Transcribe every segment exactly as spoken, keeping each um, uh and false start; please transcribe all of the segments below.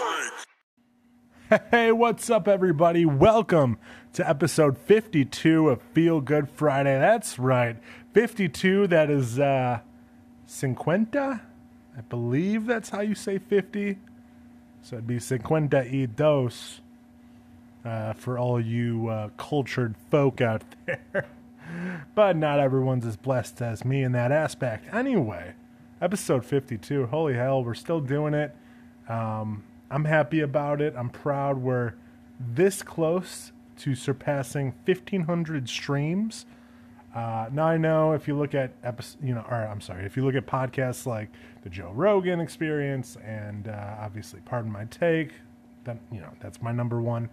Hey, what's up, everybody? Welcome to episode fifty-two of Feel Good Friday. That's right, fifty-two. That is uh, cincuenta. I believe that's how you say fifty. So it'd be cincuenta y dos uh, for all you uh, cultured folk out there. But not everyone's as blessed as me in that aspect. Anyway, episode fifty-two. Holy hell, we're still doing it. Um... I'm happy about it. I'm proud we're this close to surpassing fifteen hundred streams. Uh, now I know if you look at episode, you know, or I'm sorry, if you look at podcasts like the Joe Rogan Experience and uh, obviously Pardon My Take, then you know that's my number one.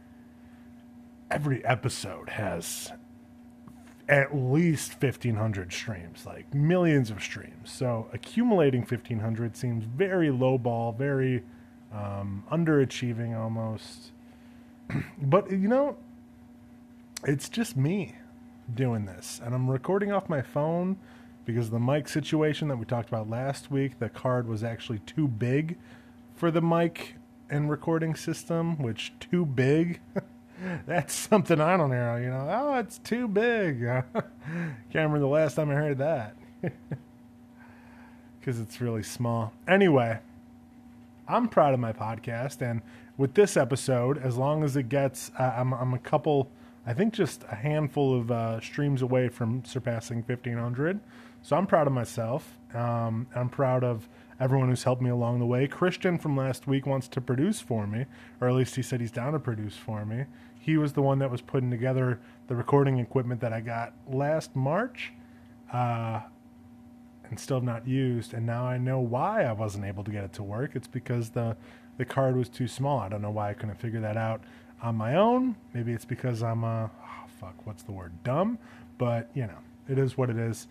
Every episode has at least fifteen hundred streams, like millions of streams. So accumulating fifteen hundred seems very lowball, very Um, underachieving almost. But, you know, it's just me doing this. And I'm recording off my phone because of the mic situation that we talked about last week. The card was actually too big for the mic and recording system, which too big, that's something I don't hear, you know. Oh, it's too big. Can't remember the last time I heard that. Because it's really small. Anyway, I'm proud of my podcast, and with this episode, as long as it gets, uh, I'm, I'm a couple, I think just a handful of uh, streams away from surpassing fifteen hundred, so I'm proud of myself. Um, I'm proud of everyone who's helped me along the way. Christian from last week wants to produce for me, or at least he said he's down to produce for me. He was the one that was putting together the recording equipment that I got last March, uh, and still have not used, and now I know why I wasn't able to get it to work. It's because the the card was too small. I don't know why I couldn't figure that out on my own. Maybe it's because I'm uh oh, fuck, what's the word? Dumb. But you know, it is what it is.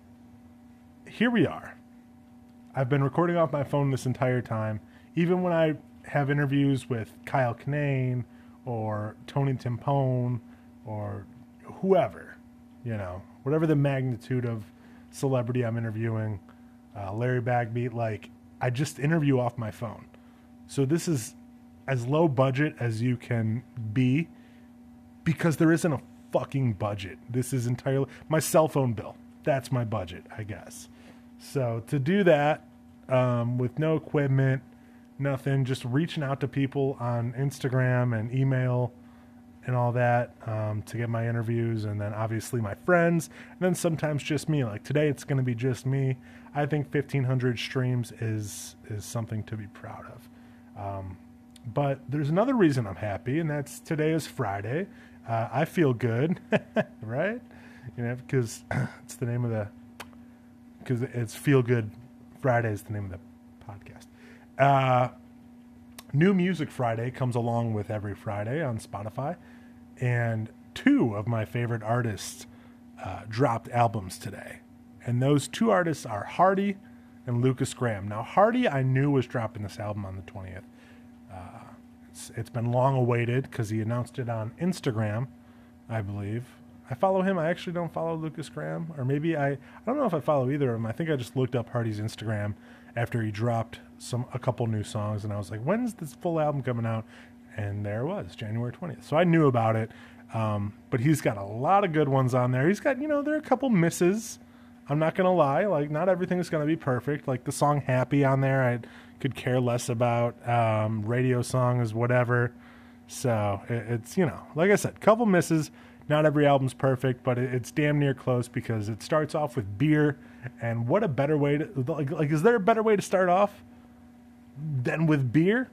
Here we are. I've been recording off my phone this entire time. Even when I have interviews with Kyle Kinane or Tony Timpone or whoever, you know, whatever the magnitude of celebrity I'm interviewing, uh, Larry Bagbeat, like, I just interview off my phone. So this is as low budget as you can be because there isn't a fucking budget. This is entirely my cell phone bill. That's my budget, I guess. So to do that um, with no equipment, nothing, just reaching out to people on Instagram and email and all that um, to get my interviews, and then obviously my friends, and then sometimes just me. Like today, it's going to be just me. I think fifteen hundred streams is is something to be proud of. Um, but there's another reason I'm happy, and that's today is Friday. Uh, I feel good, right? You know, because it's the name of the because it's Feel Good Friday is the name of the podcast. Uh, New Music Friday comes along with every Friday on Spotify. And two of my favorite artists uh, dropped albums today. And those two artists are Hardy and Lucas Graham. Now, Hardy I knew was dropping this album on the twentieth. Uh, it's, it's been long awaited because he announced it on Instagram, I believe. I follow him. I actually don't follow Lucas Graham. Or maybe I, I don't know if I follow either of them. I think I just looked up Hardy's Instagram after he dropped some a couple new songs. And I was like, when's this full album coming out? And there it was, January twentieth. So I knew about it. Um, but he's got a lot of good ones on there. He's got, you know, there are a couple misses. I'm not going to lie. Like, not everything's going to be perfect. Like, the song Happy on there, I could care less about. Um, radio song is whatever. So it, it's, you know, like I said, couple misses. Not every album's perfect, but it, it's damn near close because it starts off with beer. And what a better way to, like, like is there a better way to start off than with beer?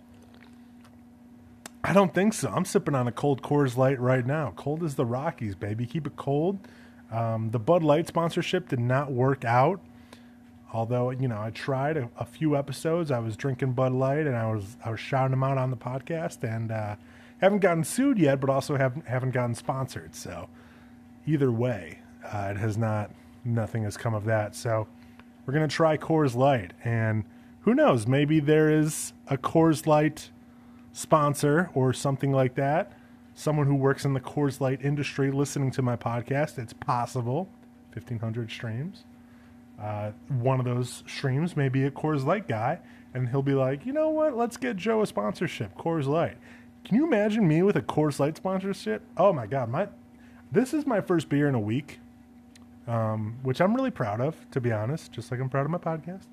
I don't think so. I'm sipping on a cold Coors Light right now. Cold as the Rockies, baby. Keep it cold. Um, the Bud Light sponsorship did not work out. Although, you know, I tried a, a few episodes. I was drinking Bud Light and I was I was shouting them out on the podcast, and uh, haven't gotten sued yet, but also haven't haven't gotten sponsored. So either way, uh, it has not. Nothing has come of that. So we're gonna try Coors Light, and who knows? Maybe there is a Coors Light sponsor or something like that. Someone who works in the Coors Light industry listening to my podcast. It's possible. fifteen hundred streams. Uh, one of those streams may be a Coors Light guy, and he'll be like, you know what? Let's get Joe a sponsorship, Coors Light. Can you imagine me with a Coors Light sponsorship? Oh my God, my this is my first beer in a week, um, which I'm really proud of, to be honest. Just like I'm proud of my podcast.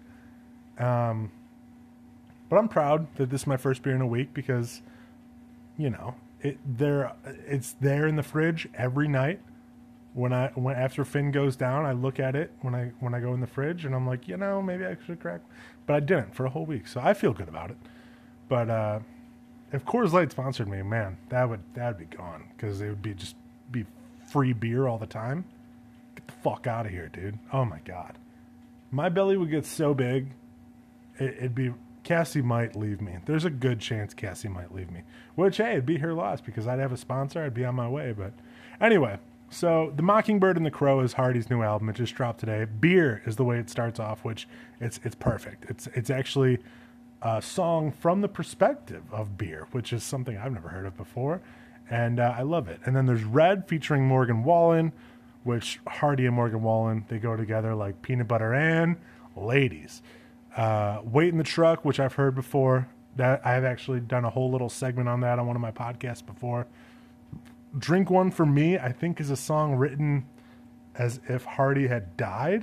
Um, but I'm proud that this is my first beer in a week because, you know, it there it's there in the fridge every night. When I when after Finn goes down, I look at it when I when I go in the fridge, and I'm like, you know, maybe I should crack, but I didn't for a whole week, so I feel good about it. But uh, if Coors Light sponsored me, man, that would that would be gone because it would be just be free beer all the time. Get the fuck out of here, dude! Oh my God, my belly would get so big, it, it'd be. Cassie might leave me. There's a good chance Cassie might leave me. Which, hey, it'd be her loss because I'd have a sponsor. I'd be on my way. But anyway, so The Mockingbird and the Crow is Hardy's new album. It just dropped today. Beer is the way it starts off, which it's it's perfect. It's it's actually a song from the perspective of beer, which is something I've never heard of before. And uh, I love it. And then there's Red featuring Morgan Wallen, which Hardy and Morgan Wallen, they go together like peanut butter and ladies. Uh, Wait in the Truck, which I've heard before. That I've actually done a whole little segment on that on one of my podcasts before. Drink One for Me, I think, is a song written as if Hardy had died.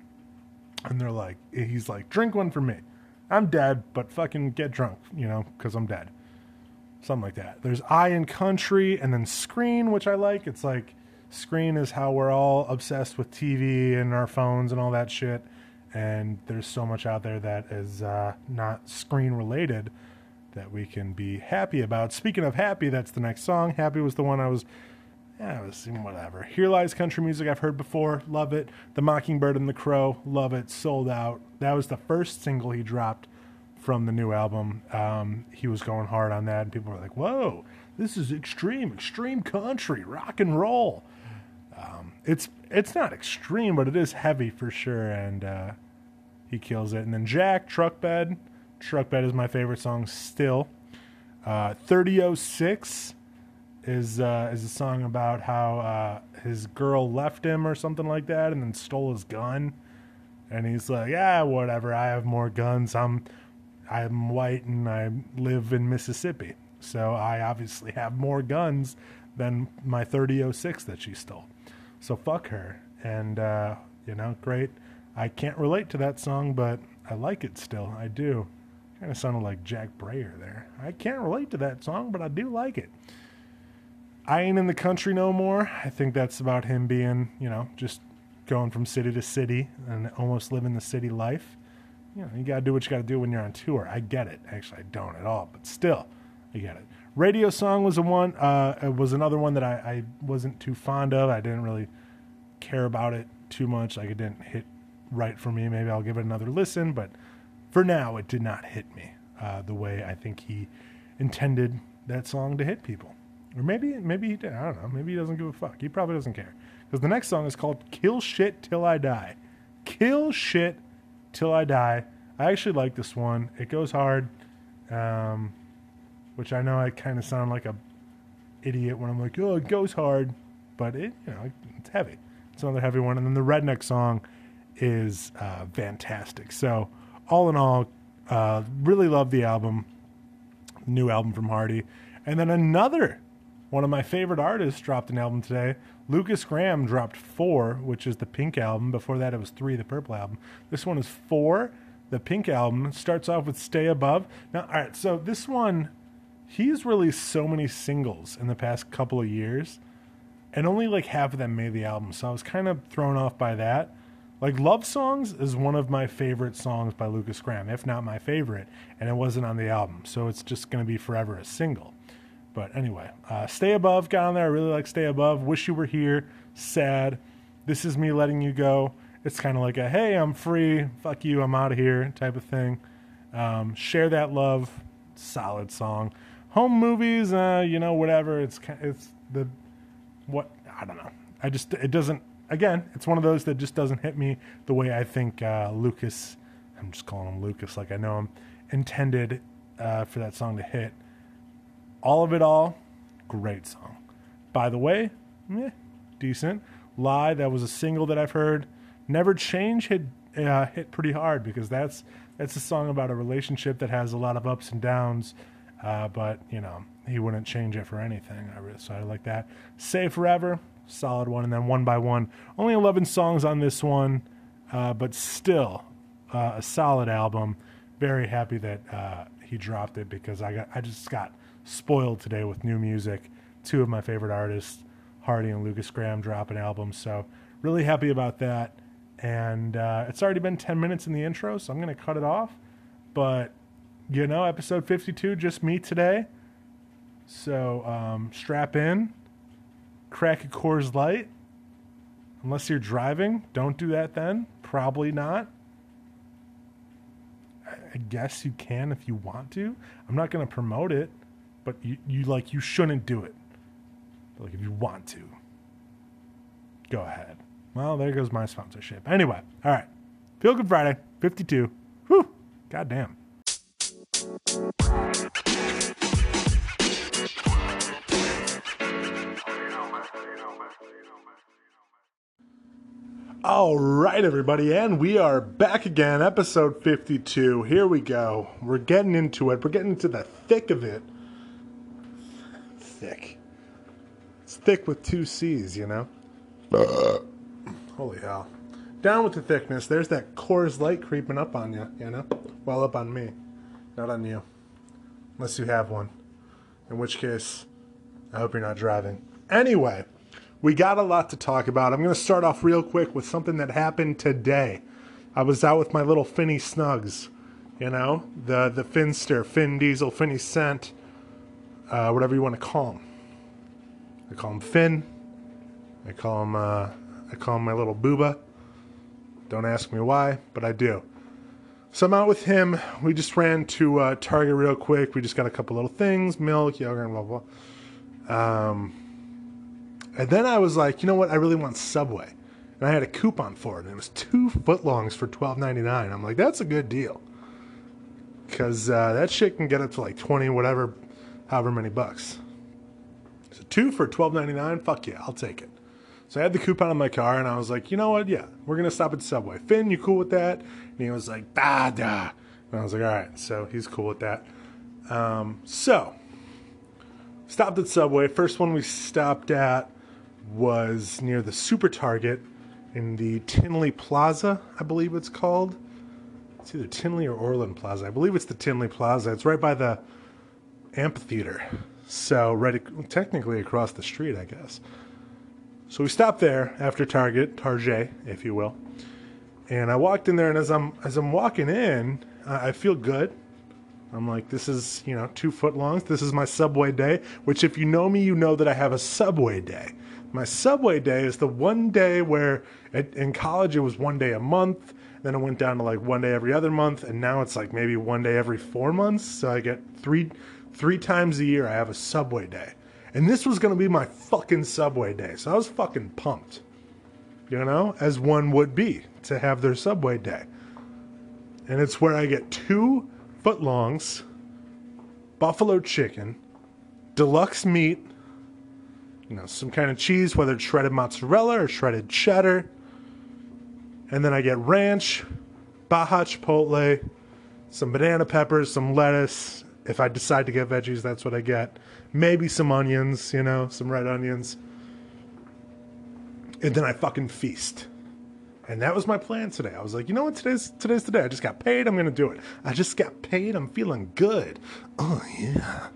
And they're like, he's like, drink one for me. I'm dead, but fucking get drunk, you know, because I'm dead. Something like that. There's I in Country, and then Screen, which I like. It's like, Screen is how we're all obsessed with T V and our phones and all that shit. And there's so much out there that is uh, not screen related that we can be happy about. Speaking of happy, that's the next song. Happy was the one I was, yeah, I was whatever. Here Lies Country Music, I've heard before, love it. The Mockingbird and the Crow, love it, sold out. That was the first single he dropped from the new album. Um, he was going hard on that, and people were like, whoa, this is extreme, extreme country, rock and roll. Um, it's it's not extreme, but it is heavy for sure, and uh, he kills it. And then Jack, Truck Bed. Truck Bed is my favorite song still. Uh, thirty oh six is uh, is a song about how uh, his girl left him or something like that, and then stole his gun. And he's like, yeah, whatever, I have more guns. I'm I'm white and I live in Mississippi, so I obviously have more guns than my thirty oh six that she stole. So fuck her. And, uh, you know, great. I can't relate to that song, but I like it still. I do. Kind of sounded like Jack Brayer there. I can't relate to that song, but I do like it. I Ain't in the Country No More. I think that's about him being, you know, just going from city to city and almost living the city life. You know, you got to do what you got to do when you're on tour. I get it. Actually, I don't at all, but still, I get it. Radio Song was a one. Uh, it was another one that I, I wasn't too fond of. I didn't really care about it too much. Like, it didn't hit right for me. Maybe I'll give it another listen, but for now, it did not hit me uh, the way I think he intended that song to hit people. Or maybe maybe he did. I don't know. Maybe he doesn't give a fuck. He probably doesn't care. Because the next song is called Kill Shit Till I Die. Kill Shit Till I Die. I actually like this one. It goes hard. Um... Which I know I kind of sound like a idiot when I'm like, oh, it goes hard. But it, you know, it's heavy. It's another heavy one. And then the Redneck song is uh, fantastic. So all in all, uh, really love the album. New album from Hardy. And then another one of my favorite artists dropped an album today. Lukas Graham dropped Four, which is the Pink album. Before that, it was Three, the Purple album. This one is Four, the Pink album. Starts off with Stay Above. Now, all right, so this one... He's released so many singles in the past couple of years, and only like half of them made the album, so I was kind of thrown off by that. Like, Love Songs is one of my favorite songs by Lukas Graham, if not my favorite, and it wasn't on the album, so it's just going to be forever a single. But anyway, uh, Stay Above got on there. I really like Stay Above. Wish You Were Here, Sad, This Is Me Letting You Go. It's kind of like a, hey, I'm free, fuck you, I'm out of here type of thing. Um, Share That Love, solid song. Home Movies, uh, you know, whatever. It's it's the what I don't know. I just it doesn't. Again, it's one of those that just doesn't hit me the way I think uh, Lucas. I'm just calling him Lucas, like I know him. Intended uh, for that song to hit. All of It All, great song. By the way, eh, decent. Lie, that was a single that I've heard. Never Change hit uh, hit pretty hard because that's It's a song about a relationship that has a lot of ups and downs, uh, but, you know, he wouldn't change it for anything. I really, so I like that. Save Forever, solid one. And then One by One. Only eleven songs on this one, uh, but still uh, a solid album. Very happy that uh, he dropped it because I got I just got spoiled today with new music. Two of my favorite artists, Hardy and Lucas Graham, dropping albums. So really happy about that. And uh, it's already been ten minutes in the intro, so I'm going to cut it off. But, you know, episode fifty-two, just me today. So um, strap in, crack a Coors Light. Unless you're driving, don't do that then. Probably not. I guess you can if you want to. I'm not going to promote it, but you, you like you shouldn't do it. But like if you want to, go ahead. Well, there goes my sponsorship. Anyway, all right. Feel Good Friday, fifty-two. Whew. Goddamn. All right, everybody, and we are back again, episode fifty-two. Here we go. We're getting into it. We're getting into the thick of it. Thick. It's thick with two C's, you know? Uh, holy hell. Down with the thickness. There's that Coors Light creeping up on you, you know? Well, up on me. Not on you. Unless you have one. In which case, I hope you're not driving. Anyway. We got a lot to talk about. I'm going to start off real quick with something that happened today. I was out with my little Finny Snugs, you know, the the Finster, Finn Diesel, Finny Scent, uh, whatever you want to call him. I call him Finn. I call him uh, I call him my little booba. Don't ask me why, but I do. So I'm out with him. We just ran to uh, Target real quick. We just got a couple little things, milk, yogurt, and blah blah. blah. Um. And then I was like, you know what? I really want Subway. And I had a coupon for it. And it was two footlongs for twelve ninety-nine. I'm like, that's a good deal. Because uh, that shit can get up to like twenty, whatever, however many bucks. So two for twelve ninety-nine? Fuck yeah, I'll take it. So I had the coupon in my car. And I was like, you know what? Yeah, we're going to stop at Subway. Finn, you cool with that? And he was like, da, da. And I was like, all right. So he's cool with that. Um, so, stopped at Subway. First one we stopped at was near the Super Target in the Tinley Plaza, I believe it's called. It's either Tinley or Orland Plaza. I believe it's the Tinley Plaza. It's right by the amphitheater. So right, technically across the street, I guess. So we stopped there after Target, Target, if you will. And I walked in there, and as I'm as I'm walking in, I feel good. I'm like, this is, you know, two footlongs. This is my Subway day, which if you know me, you know that I have a Subway day. My Subway day is the one day where at, in college it was one day a month, then it went down to like one day every other month, and now it's like maybe one day every four months. So I get three three times a year I have a Subway day. And this was going to be my fucking Subway day. So I was fucking pumped, you know, as one would be to have their Subway day. And it's where I get two footlongs, buffalo chicken, deluxe meat, you know, some kind of cheese, whether it's shredded mozzarella or shredded cheddar. And then I get ranch, Baja Chipotle, some banana peppers, some lettuce. If I decide to get veggies, that's what I get. Maybe some onions, you know, some red onions. And then I fucking feast. And that was my plan today. I was like, you know what? Today's today's the day. I just got paid. I'm going to do it. I just got paid. I'm feeling good. Oh, yeah.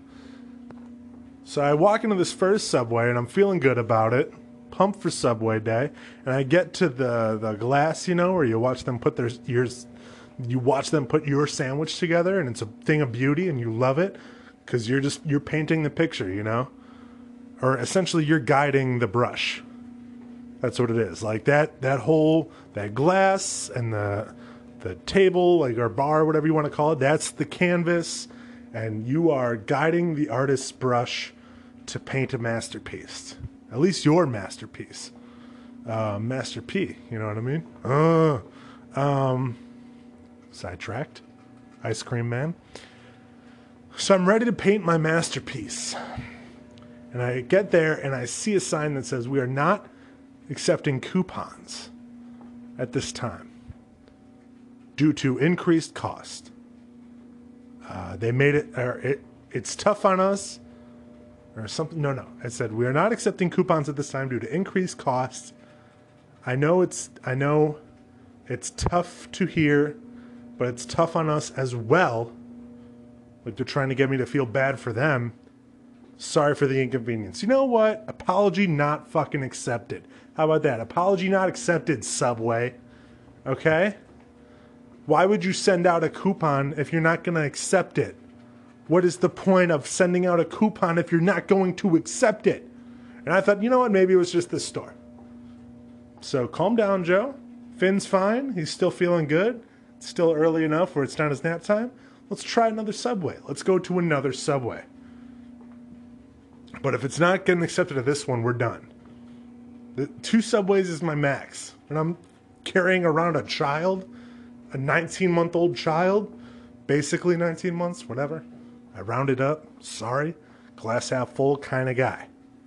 So I walk into this first Subway, and I'm feeling good about it. Pumped for Subway day. And I get to the, the glass, you know, where you watch them put their ears, you watch them put your sandwich together, and it's a thing of beauty, and you love it because you're just, you're painting the picture, you know? Or essentially you're guiding the brush. That's what it is. Like that, that whole, that glass and the, the table, like our bar, whatever you want to call it, that's the canvas. And you are guiding the artist's brush to paint a masterpiece. At least your masterpiece. Uh, Master P, you know what I mean? Uh, um, sidetracked. Ice Cream Man. So I'm ready to paint my masterpiece. And I get there and I see a sign that says, we are not accepting coupons at this time. due to increased cost. Uh, they made it, or it, it's tough on us, or something. No, no. I said, we are not accepting coupons at this time due to increased costs. I know it's, I know it's tough to hear, but it's tough on us as well. Like, they're trying to get me to feel bad for them. Sorry for the inconvenience. You know what? Apology not fucking accepted. How about that? Apology not accepted, Subway. Okay? Why would you send out a coupon if you're not going to accept it? What is the point of sending out a coupon if you're not going to accept it? And I thought, you know what? Maybe it was just this store. So calm down, Joe. Finn's fine. He's still feeling good. It's still early enough where it's not his nap time. Let's try another Subway. Let's go to another Subway. But if it's not getting accepted at this one, we're done. The two Subways is my max. And I'm carrying around a child, a nineteen-month-old child, basically nineteen months, whatever. I rounded up. Sorry. Glass half full kind of guy.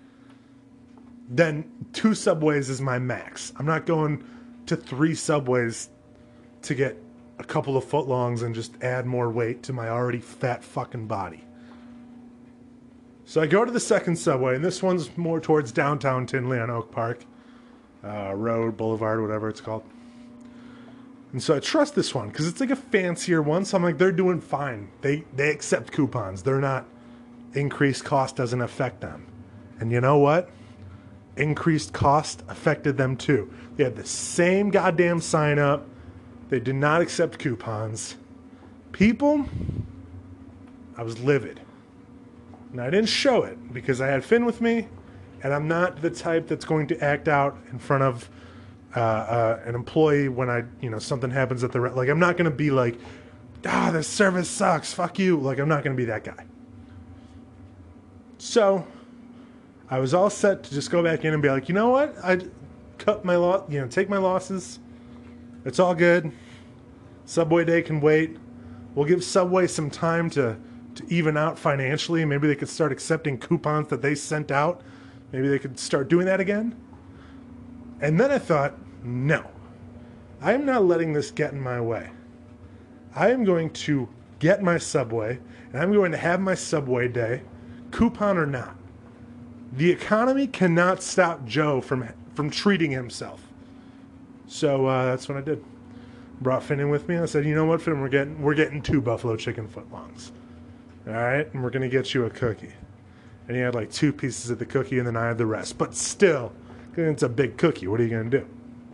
Then two Subways is my max. I'm not going to three Subways to get a couple of footlongs and just add more weight to my already fat fucking body. So I go to the second Subway, and this one's more towards downtown Tinley on Oak Park uh, Road, Boulevard, whatever it's called. And so I trust this one because it's like a fancier one. So I'm like, they're doing fine. They they accept coupons. They're not, increased cost doesn't affect them. And you know what? Increased cost affected them too. They had the same goddamn sign up. They did not accept coupons. People, I was livid. And I didn't show it because I had Finn with me, and I'm not the type that's going to act out in front of uh, uh, an employee when I, you know, something happens at the re- like. I'm not going to be like, ah, this service sucks. Fuck you. Like, I'm not going to be that guy. So I was all set to just go back in and be like, you know what? I cut my loss. You know, take my losses. It's all good. Subway day can wait. We'll give Subway some time to. to even out financially. Maybe they could start accepting coupons that they sent out. Maybe they could start doing that again. And then I thought, no, I am not letting this get in my way. I am going to get my Subway, and I'm going to have my Subway day, coupon or not. The economy cannot stop Joe from from treating himself. So uh, that's what I did. Brought Finn in with me. I said, you know what, Finn, we're getting we're getting two buffalo chicken footlongs. All right, and we're going to get you a cookie. And he had like two pieces of the cookie, and then I had the rest. But still, it's a big cookie. What are you going to do?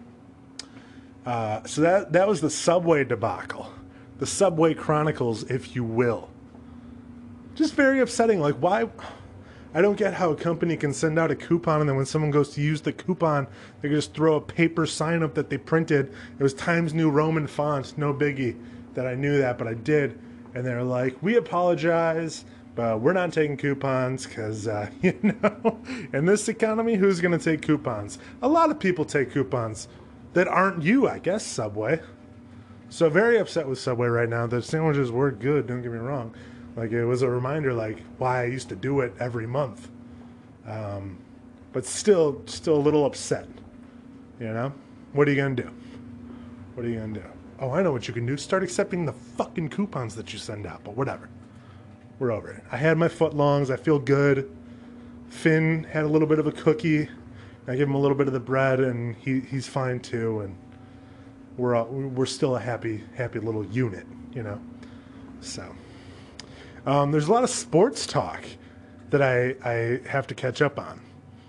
Uh, so that that was the Subway debacle. The Subway Chronicles, if you will. Just very upsetting. Like, why? I don't get how a company can send out a coupon, and then when someone goes to use the coupon, they can just throw a paper sign up that they printed. It was Times New Roman font. No biggie that I knew that, but I did. And they're like, we apologize, but we're not taking coupons because, uh, you know, in this economy, who's going to take coupons? A lot of people take coupons that aren't you, I guess, Subway. So very upset with Subway right now. The sandwiches were good, don't get me wrong. Like, it was a reminder, like, why I used to do it every month. Um, but still, still a little upset, you know? What are you going to do? What are you going to do? Oh, I know what you can do. Start accepting the fucking coupons that you send out. But whatever. We're over it. I had my footlongs. I feel good. Finn had a little bit of a cookie. I gave him a little bit of the bread, and he, he's fine too. And we're all, we're still a happy happy little unit, you know. So um, there's a lot of sports talk that I I have to catch up on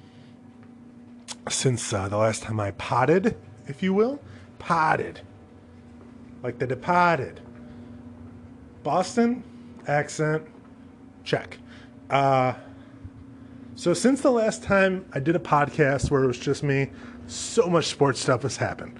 since uh, the last time I potted, if you will, potted. Like The Departed. Boston accent, check. Uh, so since the last time I did a podcast where it was just me, so much sports stuff has happened.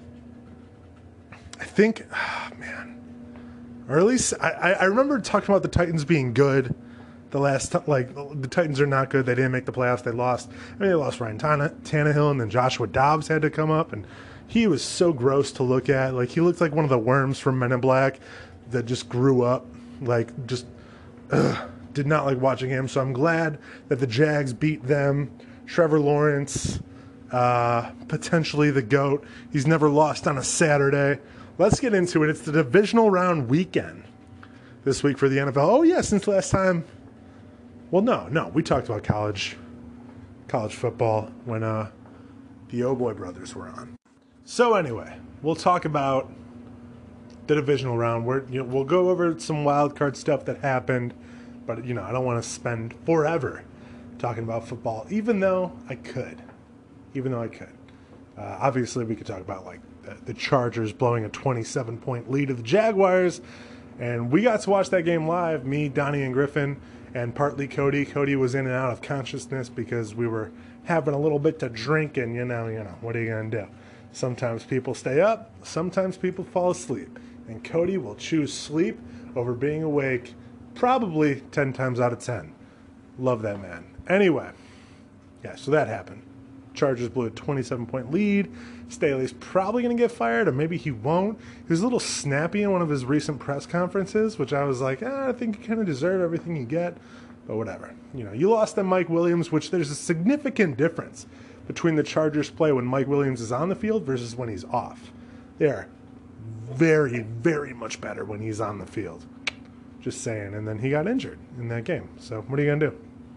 I think, oh man, or at least I, I remember talking about the Titans being good. The last, t- like the Titans are not good. They didn't make the playoffs. They lost. I mean, they lost Ryan Tanne- Tannehill, and then Joshua Dobbs had to come up, and he was so gross to look at. Like, he looked like one of the worms from Men in Black that just grew up. Like, just ugh, did not like watching him. So I'm glad that the Jags beat them. Trevor Lawrence, uh, potentially the GOAT. He's never lost on a Saturday. let's get into it. It's the divisional round weekend this week for the N F L. Oh, yeah, since last time. Well, no, no. We talked about college college football when uh, the Oh Boy brothers were on. So anyway, we'll talk about the divisional round. We're, you know, we'll go over some wild card stuff that happened, but you know, I don't want to spend forever talking about football, even though I could. Even though I could. Uh, obviously, we could talk about like the, the Chargers blowing a twenty-seven point lead to the Jaguars, and we got to watch that game live. Me, Donnie, and Griffin, and partly Cody. Cody was in and out of consciousness because we were having a little bit to drink, and you know, you know, what are you gonna do? Sometimes people stay up, sometimes people fall asleep, and Cody will choose sleep over being awake, probably ten times out of ten. Love that man. Anyway, yeah, so that happened. Chargers blew a twenty-seven point lead. Staley's probably going to get fired, or maybe he won't. He was a little snappy in one of his recent press conferences, which I was like, ah, I think you kind of deserve everything you get, but whatever. You know, you lost to Mike Williams, which there's a significant difference between the Chargers play when Mike Williams is on the field versus when he's off. They are very, very much better when he's on the field. Just saying. And then he got injured in that game. So what are you going to do?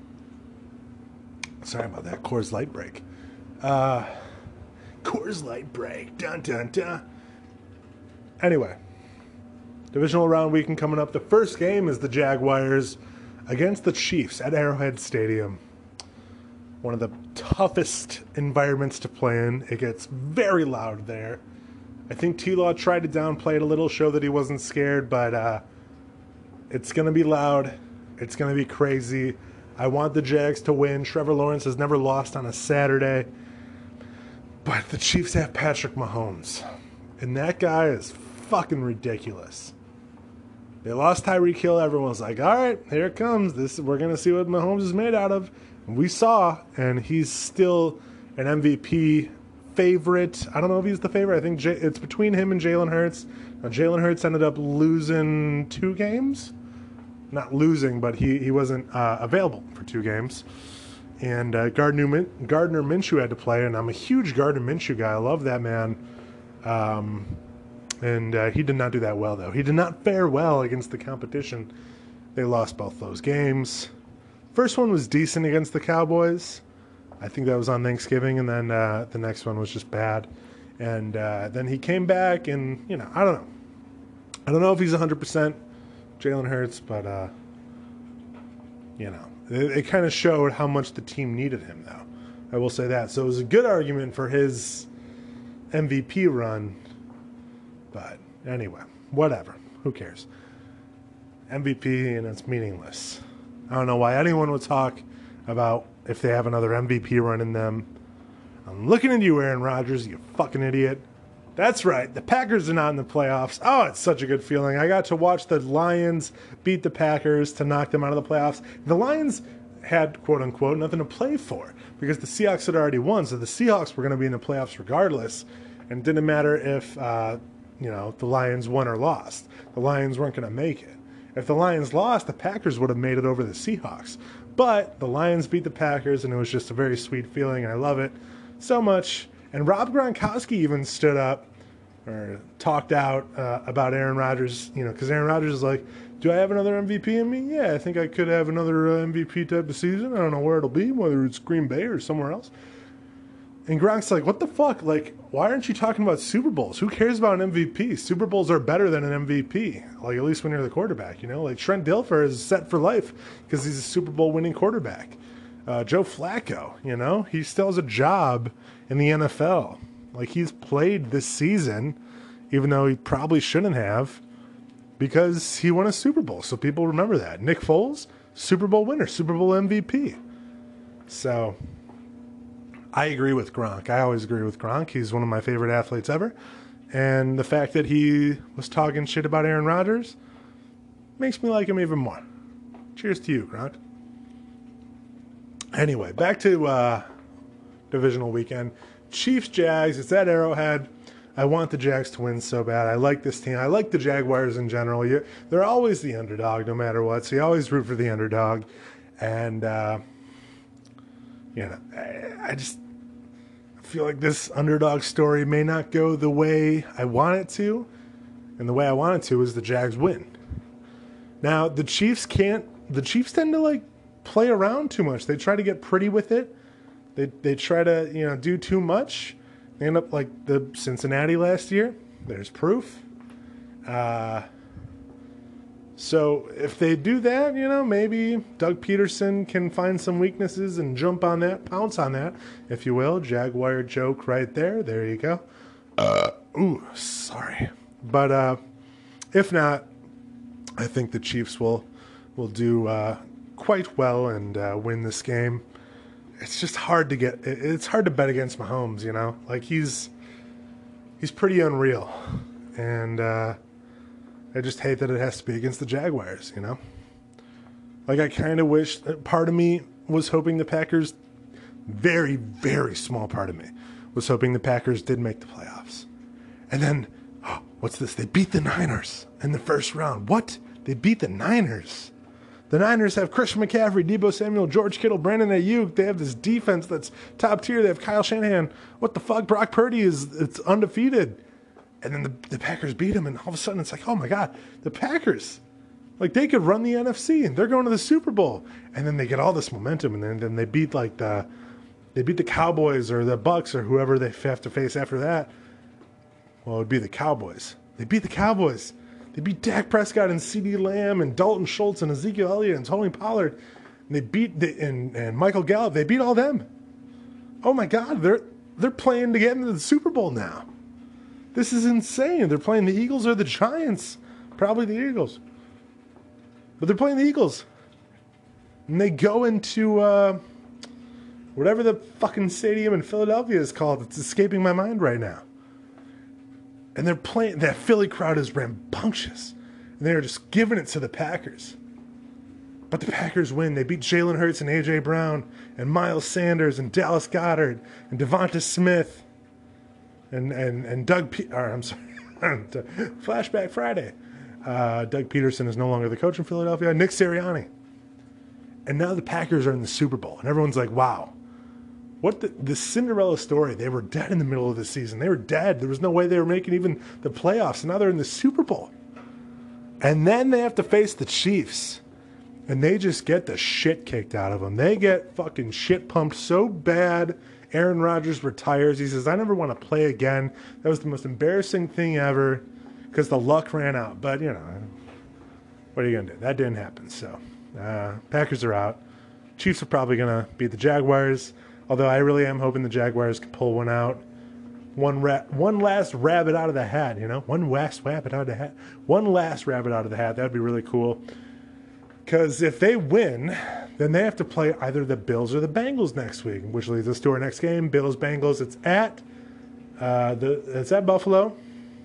Sorry about that Coors Light break. Uh, Coors Light break. Dun, dun, dun. Anyway, divisional round weekend coming up. The first game is the Jaguars against the Chiefs at Arrowhead Stadium. One of the toughest environments to play in. It gets very loud there. I think T-Law tried to downplay it a little, show that he wasn't scared, but uh, it's going to be loud. It's going to be crazy. I want the Jags to win. Trevor Lawrence has never lost on a Saturday. But the Chiefs have Patrick Mahomes. And that guy is fucking ridiculous. They lost Tyreek Hill. Everyone's like, all right, here it comes. This We're going to see what Mahomes is made out of. And we saw, and he's still an M V P favorite. I don't know if he's the favorite. I think J- it's between him and Jalen Hurts. Now, Jalen Hurts ended up losing two games. Not losing, but he, he wasn't uh, available for two games. And uh, Gardner, Min- Gardner Minshew had to play, and I'm a huge Gardner Minshew guy. I love that man. Um, and uh, he did not do that well, though. He did not fare well against the competition. They lost both those games. First one was decent against the Cowboys. I think that was on Thanksgiving, and then uh, the next one was just bad. And uh, then he came back, and, you know, I don't know. I don't know if he's one hundred percent Jalen Hurts, but, uh, you know, it, it kind of showed how much the team needed him, though. I will say that. So it was a good argument for his M V P run. But anyway, whatever. Who cares? M V P, and it's meaningless. I don't know why anyone would talk about if they have another M V P run in them. I'm looking at you, Aaron Rodgers, you fucking idiot. That's right. The Packers are not in the playoffs. Oh, it's such a good feeling. I got to watch the Lions beat the Packers to knock them out of the playoffs. The Lions had, quote unquote, nothing to play for because the Seahawks had already won. So the Seahawks were going to be in the playoffs regardless. And it didn't matter if, uh, you know, the Lions won or lost. The Lions weren't going to make it. If the Lions lost, the Packers would have made it over the Seahawks. But the Lions beat the Packers, and it was just a very sweet feeling, and I love it so much. And Rob Gronkowski even stood up or talked out uh, about Aaron Rodgers, you know, because Aaron Rodgers is like, do I have another M V P in me? Yeah, I think I could have another uh, M V P type of season. I don't know where it'll be, whether it's Green Bay or somewhere else. And Gronk's like, what the fuck? Like, why aren't you talking about Super Bowls? Who cares about an M V P? Super Bowls are better than an M V P, like at least when you're the quarterback, you know? Like Trent Dilfer is set for life because he's a Super Bowl winning quarterback. Uh, Joe Flacco, you know, he still has a job in the N F L. Like he's played this season, even though he probably shouldn't have, because he won a Super Bowl. So people remember that. Nick Foles, Super Bowl winner, Super Bowl M V P. So I agree with Gronk. I always agree with Gronk. He's one of my favorite athletes ever. And the fact that he was talking shit about Aaron Rodgers makes me like him even more. Cheers to you, Gronk. Anyway, back to uh, divisional weekend. Chiefs, Jags. It's at Arrowhead. I want the Jags to win so bad. I like this team. I like the Jaguars in general. You, they're always the underdog no matter what. So you always root for the underdog. And, uh, you know, I, I just feel like this underdog story may not go the way I want it to. And the way I want it to is the Jags win. Now, the Chiefs can't, the Chiefs tend to like play around too much. They try to get pretty with it. They they try to, you know, do too much. They end up like the Cincinnati last year. There's proof. Uh, so if they do that, you know, maybe Doug Peterson can find some weaknesses and jump on that, pounce on that, if you will. Jaguar joke right there. There you go. Uh, ooh, sorry. But uh, if not, I think the Chiefs will will do uh, quite well and uh, win this game. It's just hard to get. It's hard to bet against Mahomes, you know. Like he's he's pretty unreal, and uh, I just hate that it has to be against the Jaguars, you know. Like I kind of wish. Part of me was hoping the Packers. Very, very small part of me was hoping the Packers did make the playoffs, and then oh, what's this? They beat the Niners in the first round. What? They beat the Niners. The Niners have Christian McCaffrey, Deebo Samuel, George Kittle, Brandon Ayuk. They have this defense that's top tier. They have Kyle Shanahan. What the fuck? Brock Purdy is it's undefeated. And then the, the Packers beat him, and all of a sudden it's like, oh my God, the Packers. Like they could run the N F C, and they're going to the Super Bowl. And then they get all this momentum, and then, then they beat like the they beat the Cowboys or the Bucks or whoever they have to face after that. Well, it would be the Cowboys. They beat the Cowboys. They beat Dak Prescott and CeeDee Lamb and Dalton Schultz and Ezekiel Elliott and Tony Pollard. And they beat the, and, and Michael Gallup. They beat all them. Oh my God, they're they're playing to get into the Super Bowl now. This is insane. They're playing the Eagles or the Giants. Probably the Eagles. But they're playing the Eagles. And they go into uh, whatever the fucking stadium in Philadelphia is called. It's escaping my mind right now. And they're playing, that Philly crowd is rambunctious. And they're just giving it to the Packers. But the Packers win. They beat Jalen Hurts and A J Brown and Miles Sanders and Dallas Goedert and Devonta Smith and, and, and Doug Pe- or, I'm sorry, Flashback Friday. Uh, Doug Peterson is no longer the coach in Philadelphia. Nick Sirianni. And now the Packers are in the Super Bowl. And everyone's like, wow. What the, the Cinderella story, they were dead in the middle of the season. They were dead. There was no way they were making even the playoffs. And now they're in the Super Bowl. And then they have to face the Chiefs. And they just get the shit kicked out of them. They get fucking shit pumped so bad. Aaron Rodgers retires. He says, I never want to play again. That was the most embarrassing thing ever because the luck ran out. But, you know, what are you going to do? That didn't happen. So, uh, Packers are out. Chiefs are probably going to beat the Jaguars. Although I really am hoping the Jaguars can pull one out. One ra- one last rabbit out of the hat, you know? One last rabbit out of the hat. One last rabbit out of the hat. That would be really cool. Because if they win, then they have to play either the Bills or the Bengals next week, which leads us to our next game, Bills Bengals. It's at uh, the it's at Buffalo.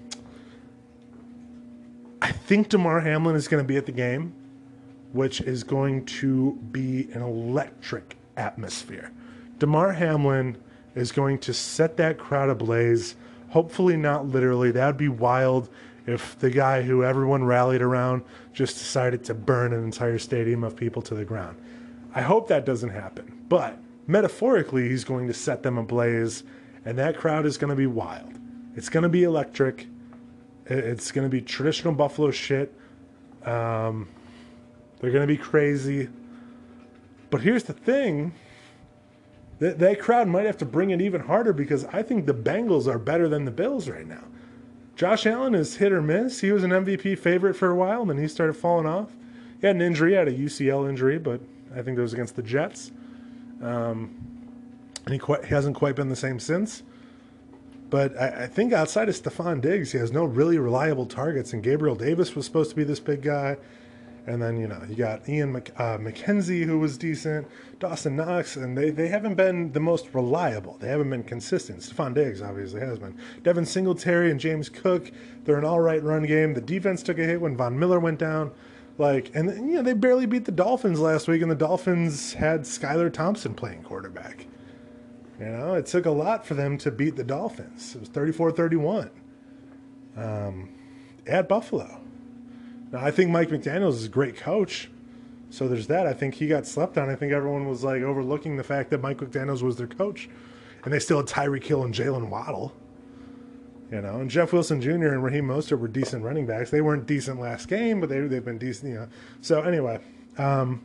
I think Damar Hamlin is going to be at the game, which is going to be an electric atmosphere. Damar Hamlin is going to set that crowd ablaze. Hopefully not literally. That would be wild if the guy who everyone rallied around just decided to burn an entire stadium of people to the ground. I hope that doesn't happen. But metaphorically, he's going to set them ablaze, and that crowd is going to be wild. It's going to be electric. It's going to be traditional Buffalo shit. Um, they're going to be crazy. But here's the thing. That, that crowd might have to bring it even harder because I think the Bengals are better than the Bills right now. Josh Allen is hit or miss. He was an M V P favorite for a while, and then he started falling off. He had an injury, he had a U C L injury, but I think that was against the Jets. Um, and he, quite, he hasn't quite been the same since. But I, I think outside of Stephon Diggs, he has no really reliable targets, and Gabriel Davis was supposed to be this big guy. And then, you know, you got Ian Mc, uh, McKenzie, who was decent, Dawson Knox, and they, they haven't been the most reliable. They haven't been consistent. Stephon Diggs obviously has been. Devin Singletary and James Cook, they're an all-right run game. The defense took a hit when Von Miller went down. Like, and, you know, they barely beat the Dolphins last week, and the Dolphins had Skylar Thompson playing quarterback. You know, it took a lot for them to beat the Dolphins. It was thirty-four thirty-one um, at Buffalo. Now, I think Mike McDaniels is a great coach, so there's that. I think he got slept on. I think everyone was, like, overlooking the fact that Mike McDaniels was their coach, and they still had Tyreek Hill and Jalen Waddle. You know, and Jeff Wilson Junior and Raheem Mostert were decent running backs. They weren't decent last game, but they, they've been decent, you know. So anyway, um,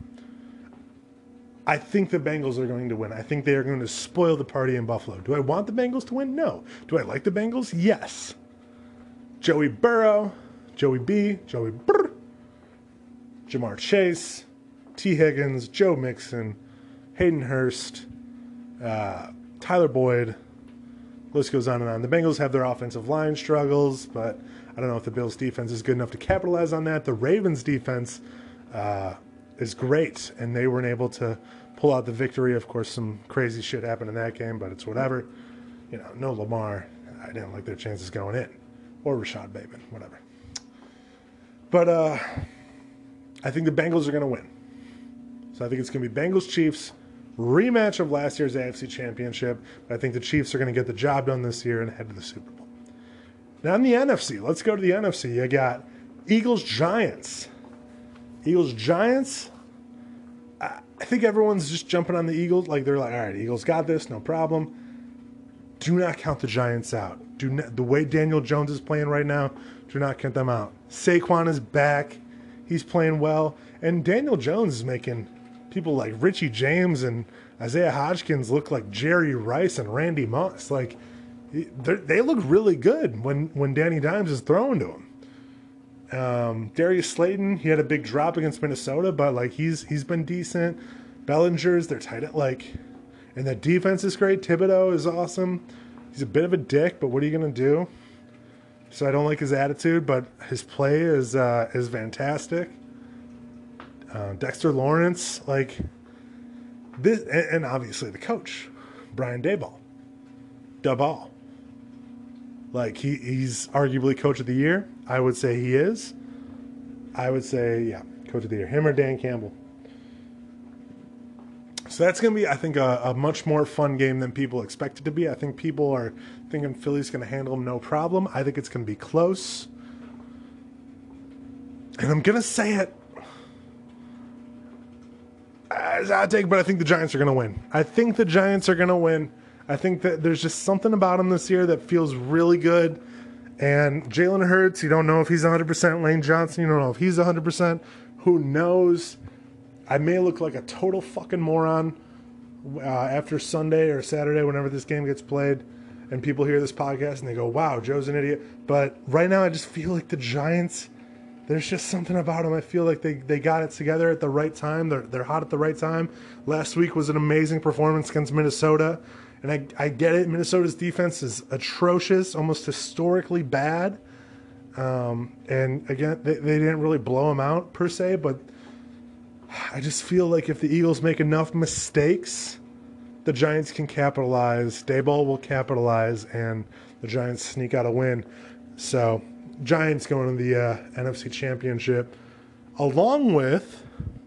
I think the Bengals are going to win. I think they are going to spoil the party in Buffalo. Do I want the Bengals to win? No. Do I like the Bengals? Yes. Joey Burrow, Joey B, Joey Brr, Jamar Chase, T. Higgins, Joe Mixon, Hayden Hurst, uh, Tyler Boyd. List goes on and on. The Bengals have their offensive line struggles, but I don't know if the Bills' defense is good enough to capitalize on that. The Ravens' defense uh, is great, and they weren't able to pull out the victory. Of course, some crazy shit happened in that game, but it's whatever. You know, no Lamar. I didn't like their chances going in. Or Rashad Bateman, whatever. But uh, I think the Bengals are going to win. So I think it's going to be Bengals-Chiefs, rematch of last year's A F C Championship. But I think the Chiefs are going to get the job done this year and head to the Super Bowl. Now in the N F C, let's go to the N F C. You got Eagles-Giants. Eagles-Giants, I think everyone's just jumping on the Eagles. Like, they're like, all right, Eagles got this, no problem. Do not count the Giants out. Do not, the way Daniel Jones is playing right now, do not count them out. Saquon is back. He's playing well. And Daniel Jones is making people like Richie James and Isaiah Hodgkins look like Jerry Rice and Randy Moss. Like, they look really good when, when Danny Dimes is throwing to them. Um, Darius Slayton, he had a big drop against Minnesota, but like he's he's been decent. Bellinger's, they're tight at like, and the defense is great. Thibodeau is awesome. He's a bit of a dick, but what are you gonna do? So I don't like his attitude, but his play is uh, is fantastic. Uh, Dexter Lawrence, like this, and, and obviously the coach, Brian Daboll, Daboll. Like he, he's arguably coach of the year. I would say he is. I would say, yeah, coach of the year. Him or Dan Campbell. So that's going to be, I think, a, a much more fun game than people expect it to be. I think people are thinking Philly's going to handle them no problem. I think it's going to be close. And I'm going to say it as I take, but I think the Giants are going to win. I think the Giants are going to win. I think that there's just something about him this year that feels really good. And Jalen Hurts, you don't know if he's one hundred percent. Lane Johnson, you don't know if he's one hundred percent. Who knows? I may look like a total fucking moron uh, after Sunday or Saturday, whenever this game gets played, and people hear this podcast and they go, wow, Joe's an idiot. But right now I just feel like the Giants, there's just something about them. I feel like they, they got it together at the right time. They're, they're hot at the right time. Last week was an amazing performance against Minnesota. And I, I get it. Minnesota's defense is atrocious, almost historically bad. Um, and again, they, they didn't really blow them out per se, but I just feel like if the Eagles make enough mistakes, the Giants can capitalize. Daboll will capitalize, and the Giants sneak out a win. So, Giants going to the uh, N F C Championship, along with.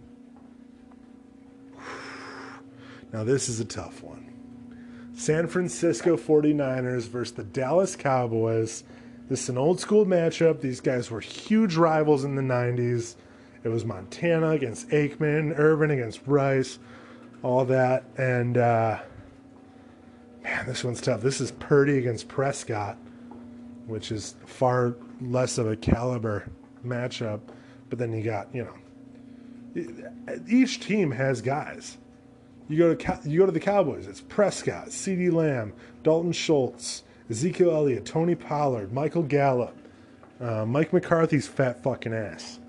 Now, this is a tough one. San Francisco forty-niners versus the Dallas Cowboys. This is an old school matchup. These guys were huge rivals in the nineties. It was Montana against Aikman, Irvin against Rice, all that. And, uh, man, this one's tough. This is Purdy against Prescott, which is far less of a caliber matchup. But then you got, you know, each team has guys. You go to you go to the Cowboys. It's Prescott, CeeDee Lamb, Dalton Schultz, Ezekiel Elliott, Tony Pollard, Michael Gallup, uh, Mike McCarthy's fat fucking ass.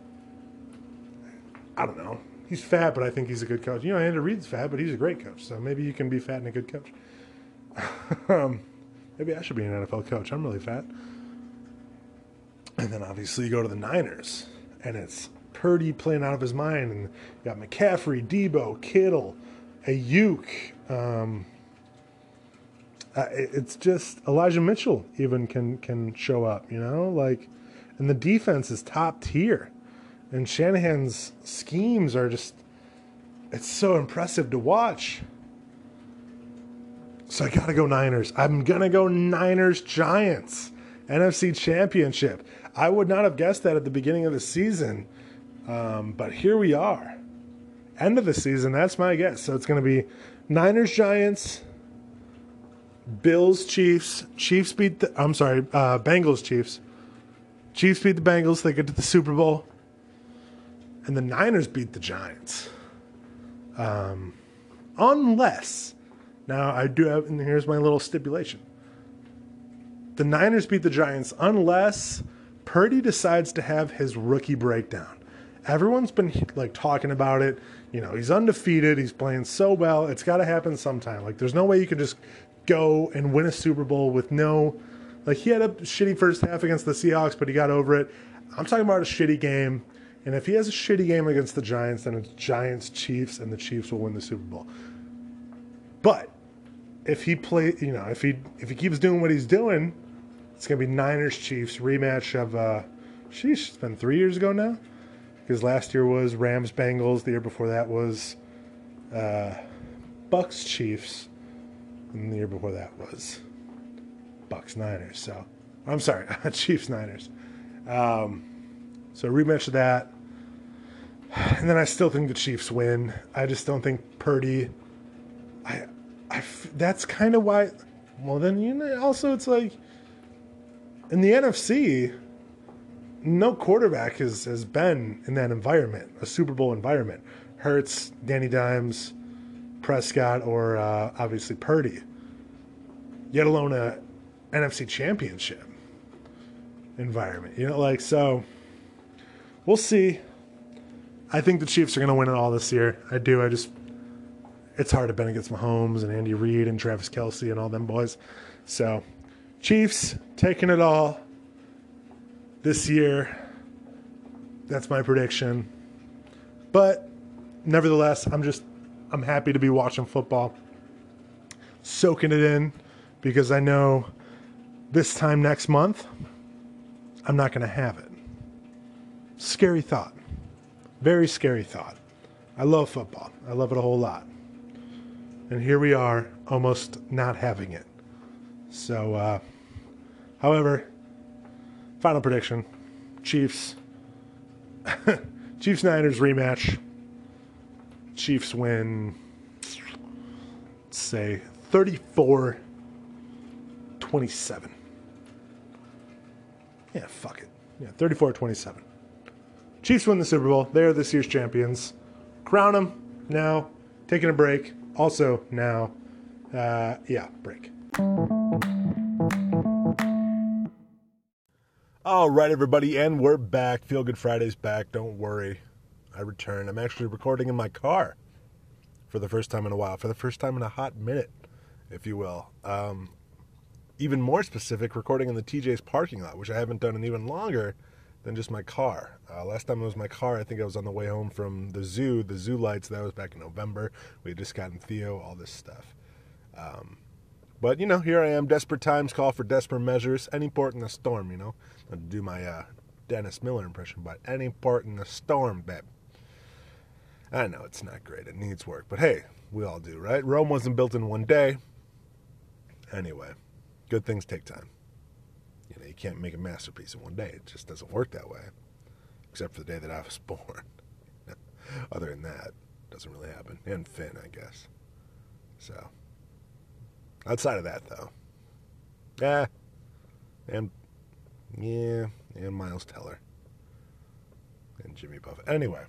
I don't know. He's fat, but I think he's a good coach. You know, Andy Reid's fat, but he's a great coach. So maybe you can be fat and a good coach. um, maybe I should be an N F L coach. I'm really fat. And then obviously you go to the Niners, and it's Purdy playing out of his mind, and you got McCaffrey, Debo, Kittle, Ayuk. Um, uh, it's just Elijah Mitchell even can can show up, you know, like, and the defense is top tier, and Shanahan's schemes are just, it's so impressive to watch. So I gotta go Niners. I'm gonna go Niners Giants N F C Championship. I would not have guessed that at the beginning of the season, um, but here we are. End of the season, that's my guess. So it's going to be Niners, Giants, Bills, Chiefs. Chiefs beat the, I'm sorry, uh, Bengals, Chiefs. Chiefs beat the Bengals. They get to the Super Bowl. And the Niners beat the Giants. Um, unless, now I do have, and here's my little stipulation. The Niners beat the Giants unless Purdy decides to have his rookie breakdown. Everyone's been like talking about it. You know, he's undefeated. He's playing so well. It's got to happen sometime. Like, there's no way you can just go and win a Super Bowl with no, like, he had a shitty first half against the Seahawks, but he got over it. I'm talking about a shitty game. And if he has a shitty game against the Giants, then it's Giants, Chiefs, and the Chiefs will win the Super Bowl. But if he play, you know, if he if he keeps doing what he's doing, it's gonna be Niners, Chiefs rematch of. Uh, sheesh, it's been three years ago now, because last year was Rams, Bengals. The year before that was uh, Bucks, Chiefs, and the year before that was Bucks, Niners. So I'm sorry, Chiefs, Niners. Um, So rematch of that. And then I still think the Chiefs win. I just don't think Purdy. I, I, that's kind of why. Well, then, you know, also it's like in the N F C, no quarterback has, has been in that environment, a Super Bowl environment. Hurts, Danny Dimes, Prescott, or uh, obviously Purdy. Yet alone a N F C championship environment. You know, like, so. We'll see. I think the Chiefs are going to win it all this year. I do. I just, it's hard to bet against Mahomes and Andy Reid and Travis Kelce and all them boys. So, Chiefs taking it all this year. That's my prediction. But nevertheless, I'm just, I'm happy to be watching football, soaking it in, because I know this time next month, I'm not going to have it. Scary thought. Very scary thought. I love football. I love it a whole lot. And here we are, almost not having it. So, uh, however, final prediction. Chiefs. Chiefs-Niners rematch. Chiefs win, let's say, thirty-four twenty-seven. Yeah, fuck it. Yeah, thirty-four twenty-seven. Chiefs win the Super Bowl. They are this year's champions. Crown them now. Taking a break. Also now. Uh, yeah, break. All right, everybody, and we're back. Feel Good Friday's back. Don't worry. I return. I'm actually recording in my car for the first time in a while. For the first time in a hot minute, if you will. Um, even more specific, recording in the T J's parking lot, which I haven't done in even longer than just my car. Uh, last time it was my car, I think I was on the way home from the zoo, the zoo lights. That was back in November. We had just gotten Theo, all this stuff. Um, but, you know, here I am. Desperate times call for desperate measures. Any port in a storm, you know. I'll do my uh, Dennis Miller impression, but any port in a storm, babe. I know it's not great. It needs work. But, hey, we all do, right? Rome wasn't built in one day. Anyway, good things take time. You know, you can't make a masterpiece in one day. It just doesn't work that way. Except for the day that I was born. Other than that, it doesn't really happen. And Finn, I guess. So, outside of that, though. Yeah. And, yeah. And Miles Teller. And Jimmy Buffett. Anyway.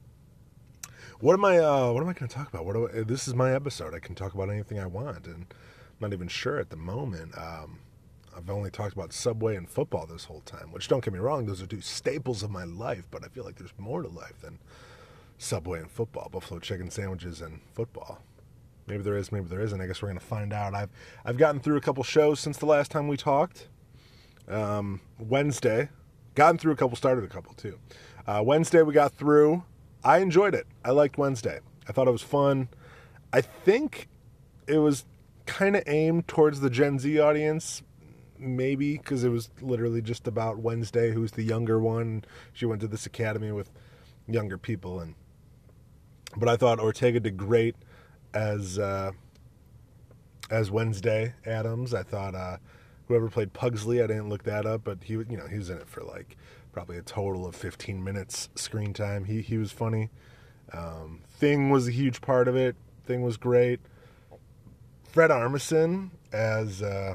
What am I, uh, what am I going to talk about? What do I, this is my episode. I can talk about anything I want. And I'm not even sure at the moment. Um... I've only talked about Subway and football this whole time, which, don't get me wrong, those are two staples of my life, but I feel like there's more to life than Subway and football, buffalo chicken sandwiches and football. Maybe there is, maybe there isn't. I guess we're going to find out. I've I've gotten through a couple shows since the last time we talked. Um, Wednesday, gotten through a couple, started a couple too. Uh, Wednesday we got through. I enjoyed it. I liked Wednesday. I thought it was fun. I think it was kind of aimed towards the Gen Z audience, maybe, because it was literally just about Wednesday, who's the younger one. She went to this academy with younger people, and but I thought Ortega did great as uh, as Wednesday Addams. I thought uh, whoever played Pugsley, I didn't look that up, but he, you know, he was in it for like probably a total of fifteen minutes screen time. He he was funny. Um, Thing was a huge part of it. Thing was great. Fred Armisen as uh,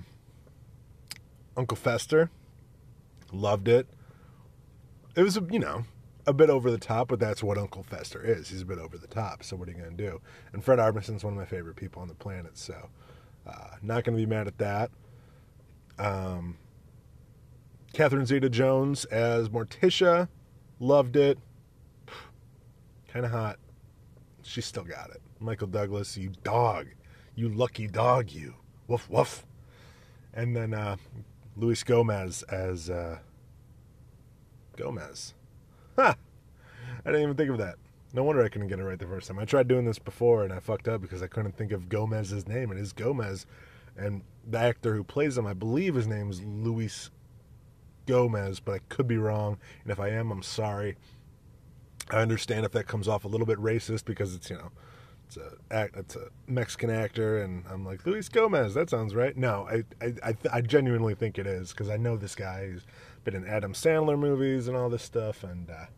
Uncle Fester. Loved it. It was, you know, a bit over the top, but that's what Uncle Fester is. He's a bit over the top, so what are you going to do? And Fred Armisen's one of my favorite people on the planet, so uh, not going to be mad at that. Um, Catherine Zeta-Jones as Morticia. Loved it. Kind of hot. She still got it. Michael Douglas, you dog. You lucky dog, you. Woof, woof. And then uh, Luis Gomez as uh, Gomez. Ha! I didn't even think of that. No wonder I couldn't get it right the first time. I tried doing this before, and I fucked up because I couldn't think of Gomez's name. It is Gomez. And the actor who plays him, I believe his name is Luis Gomez, but I could be wrong. And if I am, I'm sorry. I understand if that comes off a little bit racist because it's, you know, it's a it's a Mexican actor, and I'm like, Luis Gomez, that sounds right. No, I I I, I genuinely think it is because I know this guy. He's been in Adam Sandler movies and all this stuff, and uh,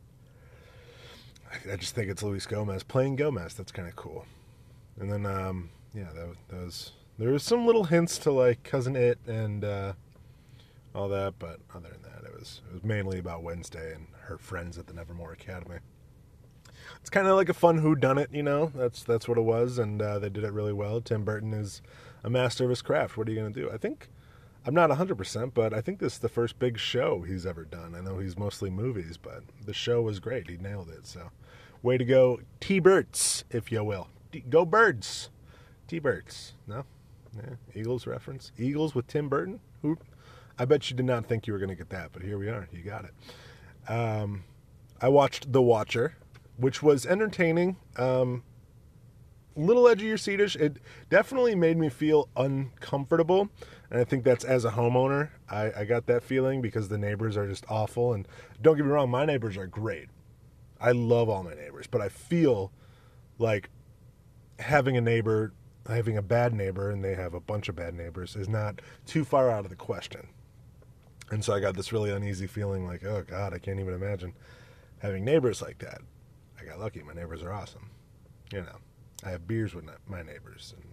I, I just think it's Luis Gomez playing Gomez. That's kind of cool. And then, um, yeah, that, that was there was some little hints to like Cousin It and uh, all that, but other than that, it was it was mainly about Wednesday and her friends at the Nevermore Academy. It's kind of like a fun whodunit, you know. That's that's what it was, and uh, they did it really well. Tim Burton is a master of his craft. What are you going to do? I think I'm not one hundred percent, but I think this is the first big show he's ever done. I know he's mostly movies, but the show was great. He nailed it. So, way to go, T-Birds, if you will. T- go Birds, T-Birds. No, yeah. Eagles reference. Eagles with Tim Burton. Who? I bet you did not think you were going to get that, but here we are. You got it. Um, I watched The Watcher, which was entertaining, um, little edge of your seatish. It definitely made me feel uncomfortable, and I think that's as a homeowner. I, I got that feeling because the neighbors are just awful, and don't get me wrong, my neighbors are great. I love all my neighbors, but I feel like having a neighbor, having a bad neighbor, and they have a bunch of bad neighbors, is not too far out of the question. And so I got this really uneasy feeling like, oh God, I can't even imagine having neighbors like that. I got lucky. My neighbors are awesome. You know, I have beers with my neighbors, and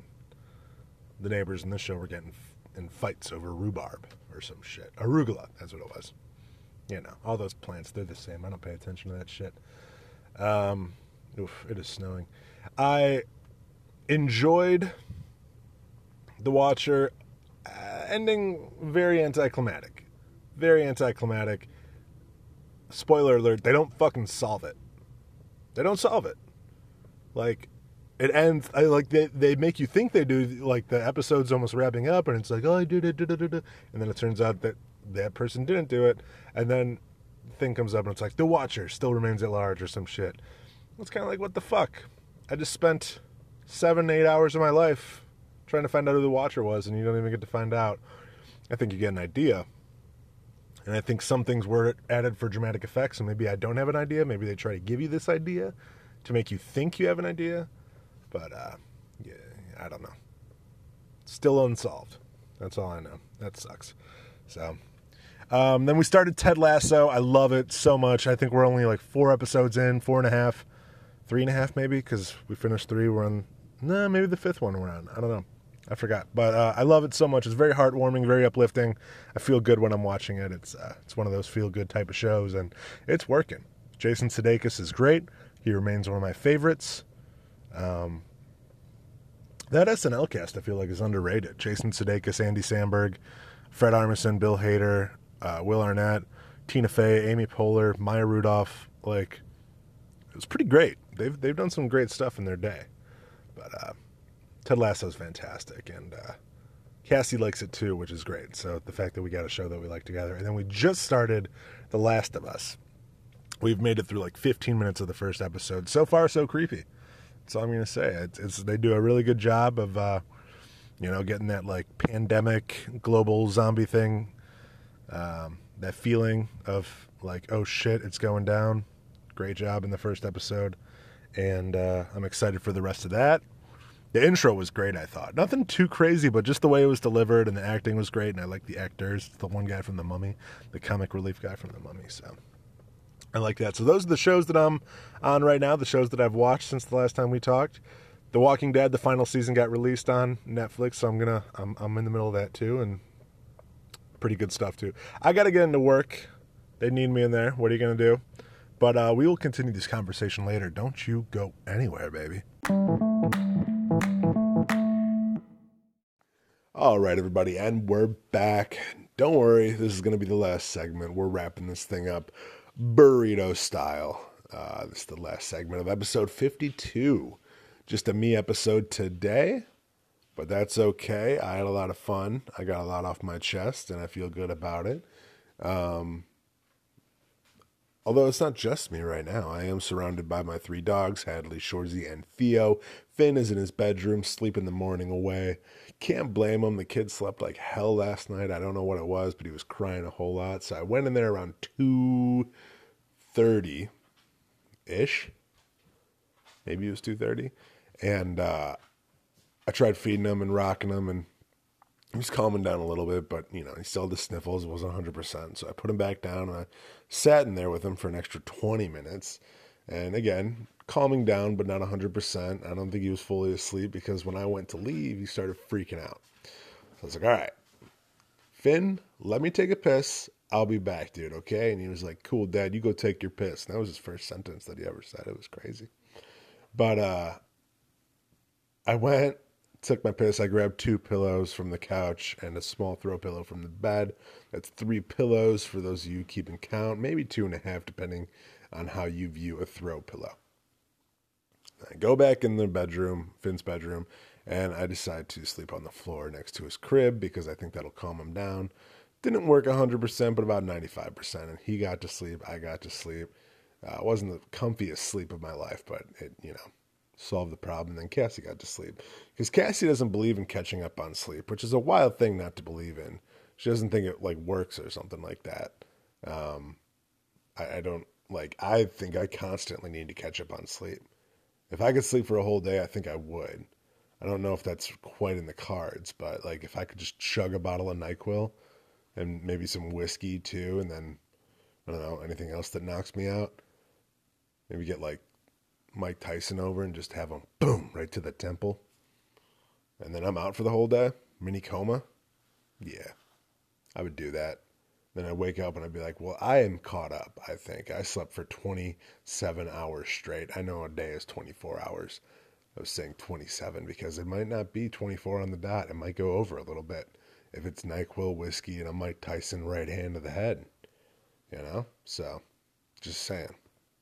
the neighbors in this show were getting in fights over rhubarb or some shit. Arugula, that's what it was. You know, all those plants, they're the same. I don't pay attention to that shit. Um, oof, it is snowing. I enjoyed The Watcher, uh, ending very anticlimactic. Very anticlimactic. Spoiler alert, they don't fucking solve it. They don't solve it. Like, it ends, I, like, they, they make you think they do, like, the episode's almost wrapping up, and it's like, oh, I did it, did it, did it, and then it turns out that that person didn't do it, and then the thing comes up, and it's like, The Watcher still remains at large, or some shit. It's kind of like, what the fuck? I just spent seven, eight hours of my life trying to find out who The Watcher was, and you don't even get to find out. I think you get an idea. And I think some things were added for dramatic effects, and maybe I don't have an idea. Maybe they try to give you this idea to make you think you have an idea. But, uh, yeah, I don't know. Still unsolved. That's all I know. That sucks. So, um, then we started Ted Lasso. I love it so much. I think we're only like four episodes in, four and a half, three and a half maybe, because we finished three. We're on, no, maybe the fifth one we're on. I don't know. I forgot, but uh, I love it so much. It's very heartwarming, very uplifting. I feel good when I'm watching it. It's uh, it's one of those feel-good type of shows, and it's working. Jason Sudeikis is great. He remains one of my favorites. Um, that S N L cast, I feel like, is underrated. Jason Sudeikis, Andy Samberg, Fred Armisen, Bill Hader, uh, Will Arnett, Tina Fey, Amy Poehler, Maya Rudolph. Like, it was pretty great. They've they've done some great stuff in their day, but. Uh, Ted Lasso's fantastic, and uh, Cassie likes it too, which is great. So the fact that we got a show that we like together, and then we just started The Last of Us. We've made it through like fifteen minutes of the first episode. So far, so creepy. That's all I'm gonna say. It's, it's they do a really good job of, uh, you know, getting that like pandemic, global zombie thing, um, that feeling of like, oh shit, it's going down. Great job in the first episode, and uh, I'm excited for the rest of that. The intro was great, I thought. Nothing too crazy, but just the way it was delivered, and the acting was great, and I like the actors. The one guy from The Mummy, the comic relief guy from The Mummy, so I like that. So those are the shows that I'm on right now, the shows that I've watched since the last time we talked. The Walking Dead, the final season got released on Netflix, so I'm gonna I'm I'm in the middle of that too, and pretty good stuff too. I gotta get into work. They need me in there. What are you gonna do? But uh, we will continue this conversation later. Don't you go anywhere, baby. All right, everybody, and we're back. Don't worry, this is going to be the last segment. We're wrapping this thing up burrito style. Uh, this is the last segment of episode fifty-two. Just a me episode today, but that's okay. I had a lot of fun. I got a lot off my chest, and I feel good about it. Um, although it's not just me right now. I am surrounded by my three dogs, Hadley, Shorzy, and Theo. Finn is in his bedroom, sleeping the morning away. Can't blame him. The kid slept like hell last night. I don't know what it was, but he was crying a whole lot. So I went in there around two thirty-ish. Maybe it was two thirty. And uh, I tried feeding him and rocking him, and he was calming down a little bit, but, you know, he still had the sniffles. It wasn't one hundred percent. So I put him back down, and I sat in there with him for an extra twenty minutes. And again, calming down, but not one hundred percent. I don't think he was fully asleep, because when I went to leave, he started freaking out. So I was like, all right, Finn, let me take a piss. I'll be back, dude, okay? And he was like, cool, Dad, you go take your piss. And that was his first sentence that he ever said. It was crazy. But uh, I went, took my piss. I grabbed two pillows from the couch and a small throw pillow from the bed. That's three pillows for those of you keeping count. Maybe two and a half, depending on how you view a throw pillow. I go back in the bedroom, Finn's bedroom, and I decide to sleep on the floor next to his crib because I think that'll calm him down. Didn't work one hundred percent, but about ninety-five percent. And he got to sleep. I got to sleep. Uh, it wasn't the comfiest sleep of my life, but it, you know, solved the problem. And then Cassie got to sleep. Because Cassie doesn't believe in catching up on sleep, which is a wild thing not to believe in. She doesn't think it, like, works or something like that. Um, I, I don't, like, I think I constantly need to catch up on sleep. If I could sleep for a whole day, I think I would. I don't know if that's quite in the cards, but, like, if I could just chug a bottle of NyQuil and maybe some whiskey, too, and then, I don't know, anything else that knocks me out. Maybe get, like, Mike Tyson over and just have him, boom, right to the temple. And then I'm out for the whole day. Mini coma. Yeah, I would do that. Then I'd wake up and I'd be like, well, I am caught up, I think. I slept for twenty-seven hours straight. I know a day is twenty-four hours. I was saying twenty-seven because it might not be twenty-four on the dot. It might go over a little bit if it's NyQuil, whiskey, and a Mike Tyson right hand to the head. You know? So, just saying.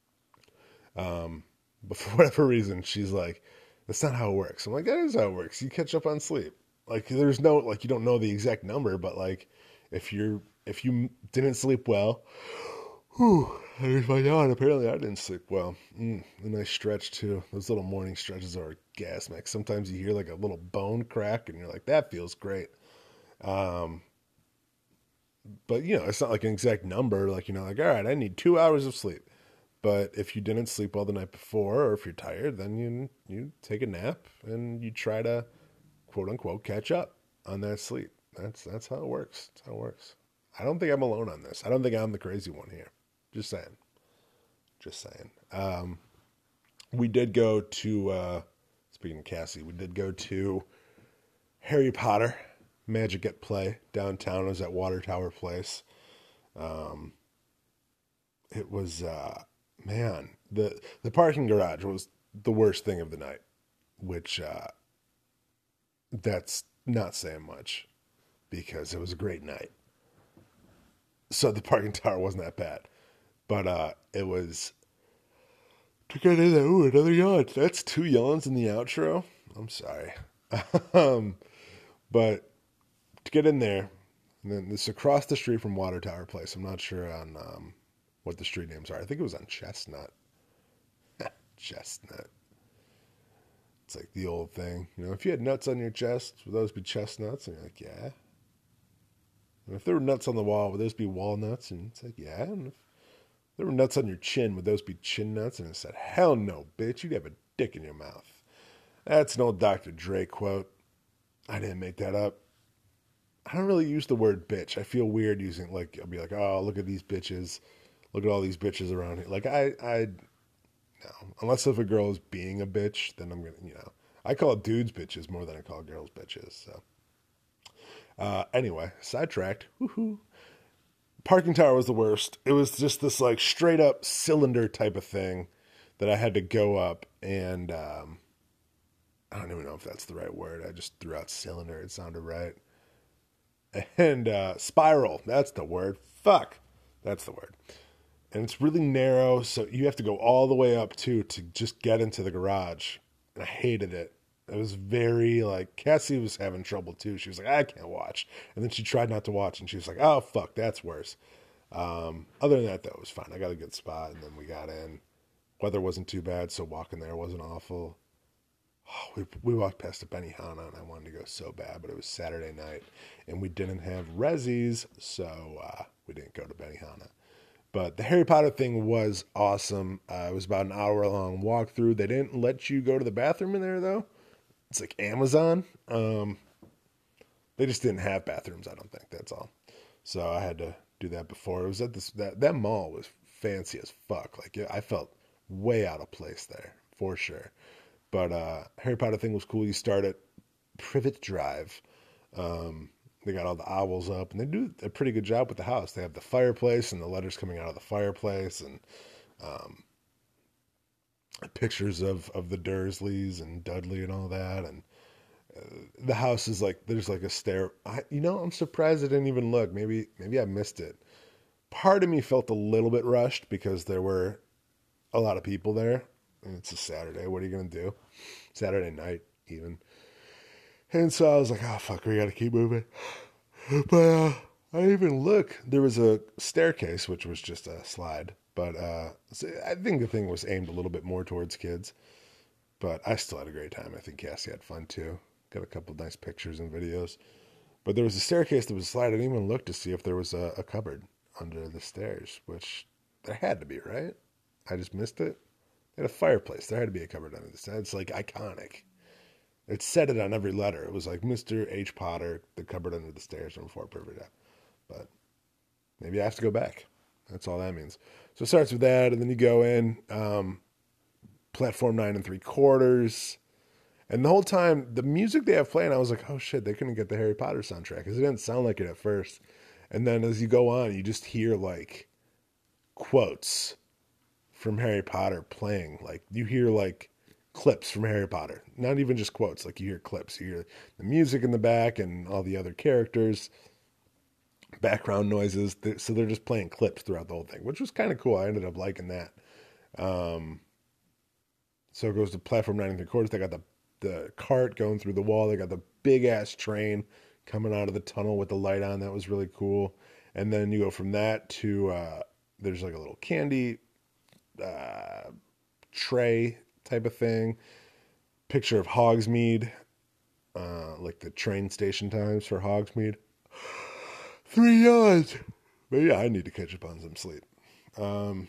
Um, but for whatever reason, she's like, that's not how it works. I'm like, that is how it works. You catch up on sleep. Like, there's no, like, you don't know the exact number, but, like, if you're, if you didn't sleep well, whew, here's my yawn. Apparently I didn't sleep well. Mm, a nice stretch, too. Those little morning stretches are orgasmic. Sometimes you hear, like, a little bone crack, and you're like, that feels great. Um, but, you know, it's not like an exact number. Like, you know, like, all right, I need two hours of sleep. But if you didn't sleep well the night before, or if you're tired, then you you take a nap and you try to, quote unquote, catch up on that sleep. That's that's how it works. That's how it works. I don't think I'm alone on this. I don't think I'm the crazy one here. Just saying. Just saying. Um, we did go to, uh, speaking of Cassie, we did go to Harry Potter Magic at Play downtown. It was at Water Tower Place. Um, it was... Uh, Man, the the parking garage was the worst thing of the night, which uh, that's not saying much because it was a great night. So the parking tower wasn't that bad, but uh, it was to get in there. Ooh, another yawn. That's two yawns in the outro. I'm sorry, um, but to get in there, and then this across the street from Water Tower Place. I'm not sure on. Um, what the street names are. I think it was on Chestnut. Chestnut. It's like the old thing. You know, if you had nuts on your chest, would those be chestnuts? And you're like, yeah. And if there were nuts on the wall, would those be walnuts? And it's like, yeah. And if there were nuts on your chin, would those be chin nuts? And it said, hell no, bitch. You'd have a dick in your mouth. That's an old Doctor Dre quote. I didn't make that up. I don't really use the word bitch. I feel weird using, like, I'll be like, oh, look at these bitches. Look at all these bitches around here. Like, I, I, no. Unless if a girl is being a bitch, then I'm going to, you know, I call dudes bitches more than I call girls bitches. So, uh, anyway, sidetracked. Woohoo! Parking tower was the worst. It was just this like straight up cylinder type of thing that I had to go up, and um, I don't even know if that's the right word. I just threw out cylinder. It sounded right. And uh, spiral. That's the word. Fuck. That's the word. And it's really narrow, so you have to go all the way up too to just get into the garage. And I hated it. It was very like Cassie was having trouble too. She was like, I can't watch. And then she tried not to watch, and she was like, oh fuck, that's worse. Um, other than that, though, it was fine. I got a good spot, and then we got in. Weather wasn't too bad, so walking there wasn't awful. Oh, we we walked past a Benihana, and I wanted to go so bad, but it was Saturday night, and we didn't have Rezzies, so uh, we didn't go to Benihana. But the Harry Potter thing was awesome. Uh, it was about an hour long walkthrough. They didn't let you go to the bathroom in there, though. It's like Amazon. Um, they just didn't have bathrooms, I don't think. That's all. So I had to do that before. It was at this that that mall was fancy as fuck. Like I felt way out of place there for sure. But uh, Harry Potter thing was cool. You start at Privet Drive. Um, they got all the owls up, and they do a pretty good job with the house. They have the fireplace and the letters coming out of the fireplace, and um, pictures of, of the Dursleys and Dudley and all that. And uh, the house is like there's like a stair. I, you know, I'm surprised I didn't even look. Maybe maybe I missed it. Part of me felt a little bit rushed because there were a lot of people there. And it's a Saturday. What are you going to do? Saturday night, even. And so I was like, oh, fuck, we got to keep moving. But uh, I didn't even look. There was a staircase, which was just a slide. But uh, I think the thing was aimed a little bit more towards kids. But I still had a great time. I think Cassie had fun, too. Got a couple nice pictures and videos. But there was a staircase that was a slide. I didn't even look to see if there was a, a cupboard under the stairs, which there had to be, right? I just missed it. They had a fireplace. There had to be a cupboard under the stairs. It's like iconic. It said it on every letter. It was like Mister H. Potter, the cupboard under the stairs from Fort Privet. But maybe I have to go back. That's all that means. So it starts with that, and then you go in, um, platform nine and three quarters. And the whole time, the music they have playing, I was like, oh shit, they couldn't get the Harry Potter soundtrack because it didn't sound like it at first. And then as you go on, you just hear like quotes from Harry Potter playing. Like you hear like clips from Harry Potter, not even just quotes. Like you hear clips, you hear the music in the back and all the other characters, background noises. So they're just playing clips throughout the whole thing, which was kind of cool. I ended up liking that. Um, so it goes to platform nine and three quarters. They got the the cart going through the wall. They got the big ass train coming out of the tunnel with the light on. That was really cool. And then you go from that to uh, there's like a little candy Uh, tray type of thing. Picture of Hogsmeade, uh, like the train station times for Hogsmeade. Three yards. But yeah, I need to catch up on some sleep. Um,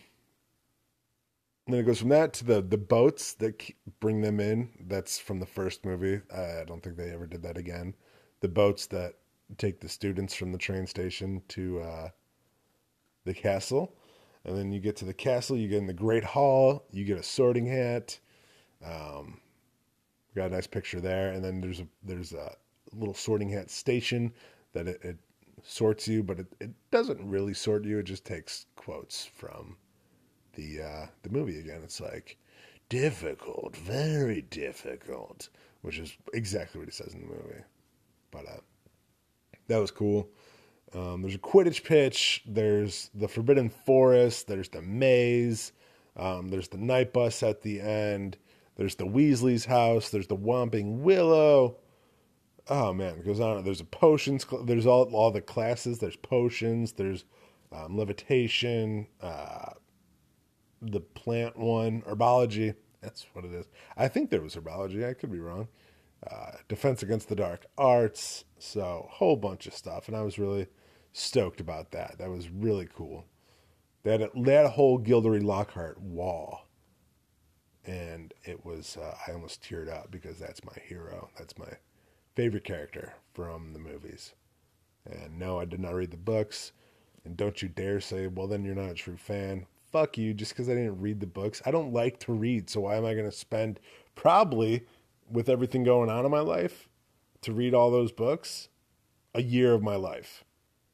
then it goes from that to the the boats that bring them in. That's from the first movie. I don't think they ever did that again. The boats that take the students from the train station to uh, the castle. And then you get to the castle, you get in the Great Hall, you get a sorting hat. Um, got a nice picture there. And then there's a there's a little sorting hat station that it, it sorts you, but it, it doesn't really sort you. It just takes quotes from the uh, the movie again. It's like, difficult, very difficult, which is exactly what he says in the movie. But uh, that was cool. Um, there's a Quidditch pitch. There's the Forbidden Forest. There's the maze. Um, there's the night bus at the end. There's the Weasley's house. There's the Whomping Willow. Oh man, it goes on. There's a potions. There's all all the classes. There's potions. There's um, levitation. Uh, the plant one, herbology. That's what it is. I think there was herbology. I could be wrong. Uh, defense against the dark arts. So whole bunch of stuff, and I was really stoked about that. That was really cool. They had a, they had a whole Gilderoy Lockhart wall, and it was uh, I almost teared up because that's my hero. That's my favorite character from the movies. And no, I did not read the books. And don't you dare say, well, then you're not a true fan. Fuck you, just because I didn't read the books. I don't like to read, so why am I going to spend probably with everything going on in my life, to read all those books, a year of my life.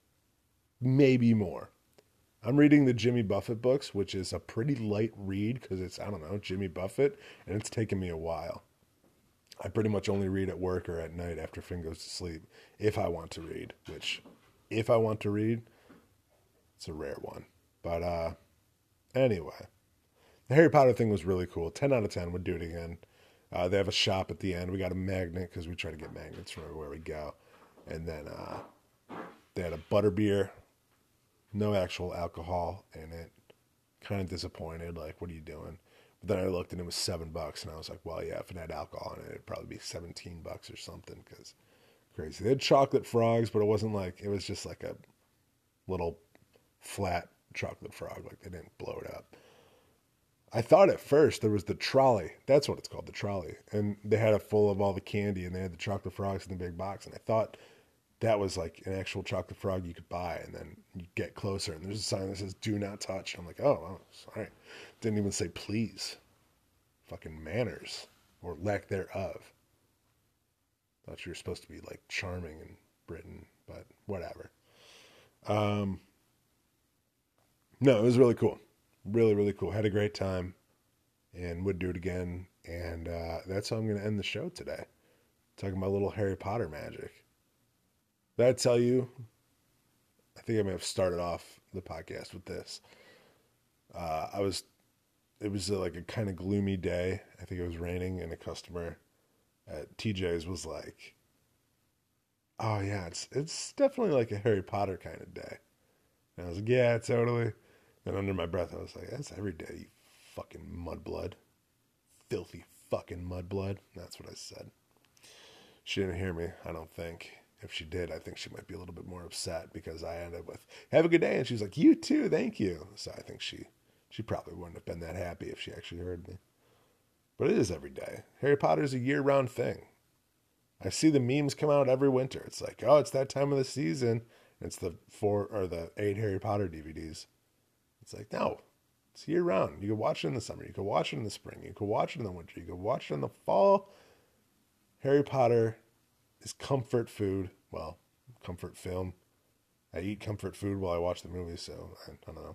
Maybe more. I'm reading the Jimmy Buffett books, which is a pretty light read because it's, I don't know, Jimmy Buffett, and it's taken me a while. I pretty much only read at work or at night after Finn goes to sleep, if I want to read, which, if I want to read, it's a rare one. But uh, anyway, the Harry Potter thing was really cool. ten out of ten, would do it again. Uh, they have a shop at the end. We got a magnet because we try to get magnets from everywhere we go. And then uh, they had a butterbeer, no actual alcohol in it. Kind of disappointed. Like, what are you doing? But then I looked and it was seven bucks, and I was like, well, yeah, if it had alcohol in it, it'd probably be seventeen bucks or something, because crazy. They had chocolate frogs, but it wasn't like, it was just like a little flat chocolate frog. Like, they didn't blow it up. I thought at first there was the trolley. That's what it's called, the trolley. And they had it full of all the candy, and they had the chocolate frogs in the big box. And I thought that was like an actual chocolate frog you could buy, and then you get closer, and there's a sign that says, do not touch. I'm like, oh, oh sorry. Didn't even say please. Fucking manners, or lack thereof. Thought you were supposed to be like charming in Britain, but whatever. Um, no, it was really cool. Really, really cool. Had a great time, and would do it again. And uh, that's how I'm going to end the show today. Talking about little Harry Potter magic. Did I tell you? I think I may have started off the podcast with this. Uh, I was, it was like a kind of gloomy day. I think it was raining, and a customer at T J's was like, "Oh yeah, it's it's definitely like a Harry Potter kind of day." And I was like, "Yeah, totally." And under my breath, I was like, "That's every day, you fucking mudblood, filthy fucking mudblood." That's what I said. She didn't hear me, I don't think. If she did, I think she might be a little bit more upset because I ended with, "Have a good day," and she's like, "You too, thank you." So I think she she probably wouldn't have been that happy if she actually heard me. But it is every day. Harry Potter's a year-round thing. I see the memes come out every winter. It's like, oh, it's that time of the season. It's the four or the eight Harry Potter D V Ds. It's like, no, it's year-round. You can watch it in the summer. You can watch it in the spring. You can watch it in the winter. You can watch it in the fall. Harry Potter is comfort food. Well, comfort film. I eat comfort food while I watch the movie, so I, I don't know.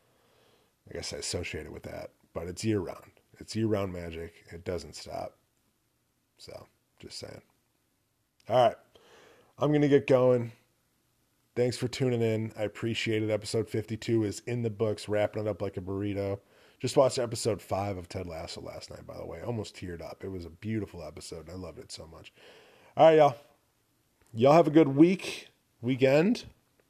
I guess I associate it with that. But it's year-round. It's year-round magic. It doesn't stop. So, just saying. All right. I'm going to get going. Thanks for tuning in. I appreciate it. Episode fifty-two is in the books, wrapping it up like a burrito. Just watched episode five of Ted Lasso last night, by the way. Almost teared up. It was a beautiful episode. I loved it so much. All right, y'all. Y'all have a good week, weekend,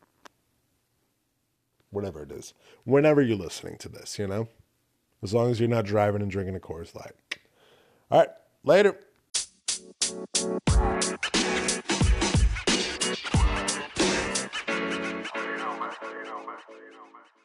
whatever it is. Whenever you're listening to this, you know? As long as you're not driving and drinking a Coors Light. All right, later. You know, man. You know, man.